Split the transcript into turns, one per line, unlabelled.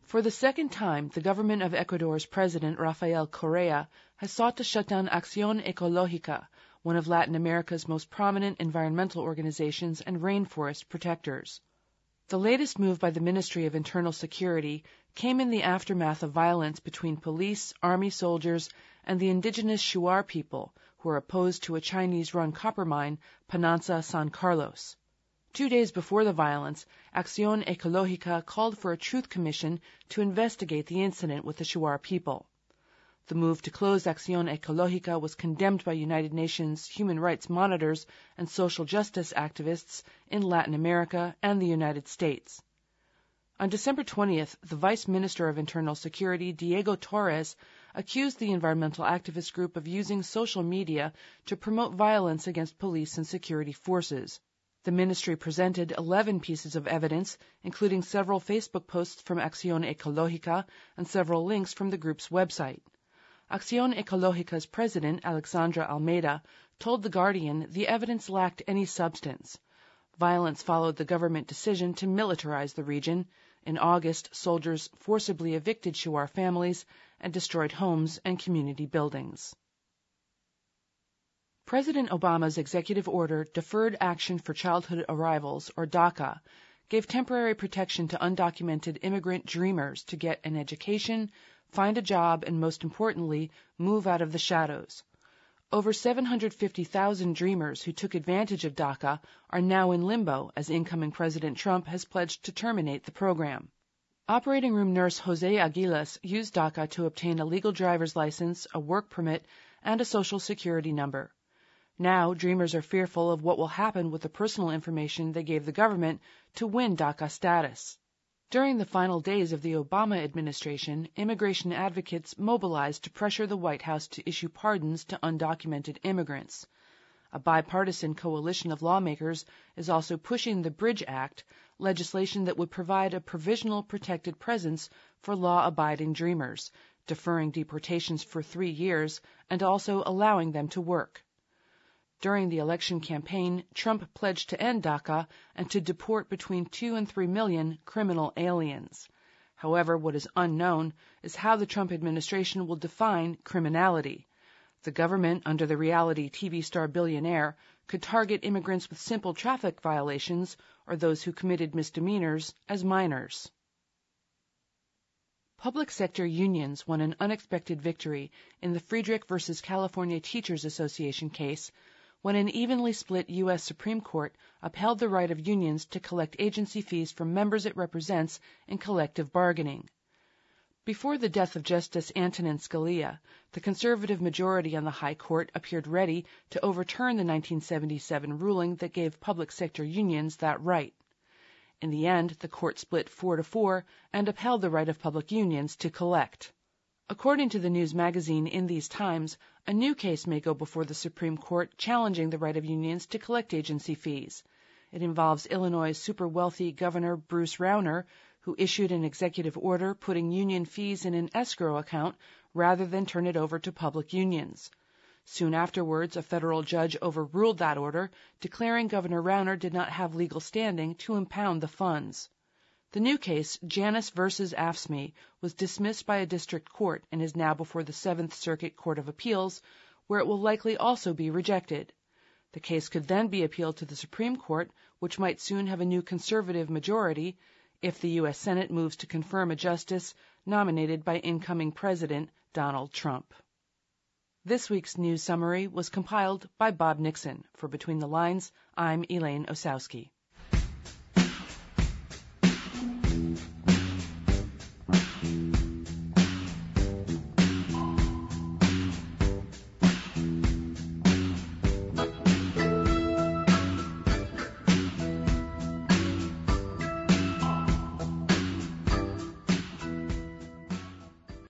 For the second time, the government of Ecuador's president, Rafael Correa, has sought to shut down Acción Ecológica, one of Latin America's most prominent environmental organizations and rainforest protectors. The latest move by the Ministry of Internal Security came in the aftermath of violence between police, army soldiers, and the indigenous Shuar people, who are opposed to a Chinese-run copper mine, Pananza San Carlos. 2 days before the violence, Acción Ecológica called for a truth commission to investigate the incident with the Shuar people. The move to close Acción Ecológica was condemned by United Nations human rights monitors and social justice activists in Latin America and the United States. On December 20th, the Vice Minister of Internal Security, Diego Torres, accused the environmental activist group of using social media to promote violence against police and security forces. The ministry presented 11 pieces of evidence, including several Facebook posts from Acción Ecológica and several links from the group's website. Acción Ecológica's president, Alexandra Almeida, told The Guardian the evidence lacked any substance. Violence followed the government decision to militarize the region. In August, soldiers forcibly evicted Shuar families and destroyed homes and community buildings. President Obama's executive order, Deferred Action for Childhood Arrivals, or DACA, gave temporary protection to undocumented immigrant dreamers to get an education, find a job, and most importantly, move out of the shadows. Over 750,000 dreamers who took advantage of DACA are now in limbo as incoming President Trump has pledged to terminate the program. Operating room nurse Jose Aguilas used DACA to obtain a legal driver's license, a work permit, and a social security number. Now, dreamers are fearful of what will happen with the personal information they gave the government to win DACA status. During the final days of the Obama administration, immigration advocates mobilized to pressure the White House to issue pardons to undocumented immigrants. A bipartisan coalition of lawmakers is also pushing the Bridge Act, legislation that would provide a provisional protected presence for law-abiding dreamers, deferring deportations for 3 years and also allowing them to work. During the election campaign, Trump pledged to end DACA and to deport between 2 and 3 million criminal aliens. However, what is unknown is how the Trump administration will define criminality. The government, under the reality TV star billionaire, could target immigrants with simple traffic violations or those who committed misdemeanors as minors. Public sector unions won an unexpected victory in the Friedrich versus California Teachers Association case when an evenly split U.S. Supreme Court upheld the right of unions to collect agency fees from members it represents in collective bargaining. Before the death of Justice Antonin Scalia, the conservative majority on the High Court appeared ready to overturn the 1977 ruling that gave public sector unions that right. In the end, the court split 4-4 and upheld the right of public unions to collect. According to the news magazine In These Times, a new case may go before the Supreme Court challenging the right of unions to collect agency fees. It involves Illinois' super-wealthy Governor Bruce Rauner, who issued an executive order putting union fees in an escrow account rather than turn it over to public unions. Soon afterwards, a federal judge overruled that order, declaring Governor Rauner did not have legal standing to impound the funds. The new case, Janus v. AFSCME, was dismissed by a district court and is now before the Seventh Circuit Court of Appeals, where it will likely also be rejected. The case could then be appealed to the Supreme Court, which might soon have a new conservative majority, if the U.S. Senate moves to confirm a justice nominated by incoming President Donald Trump. This week's news summary was compiled by Bob Nixon. For Between the Lines, I'm Elaine Osowski.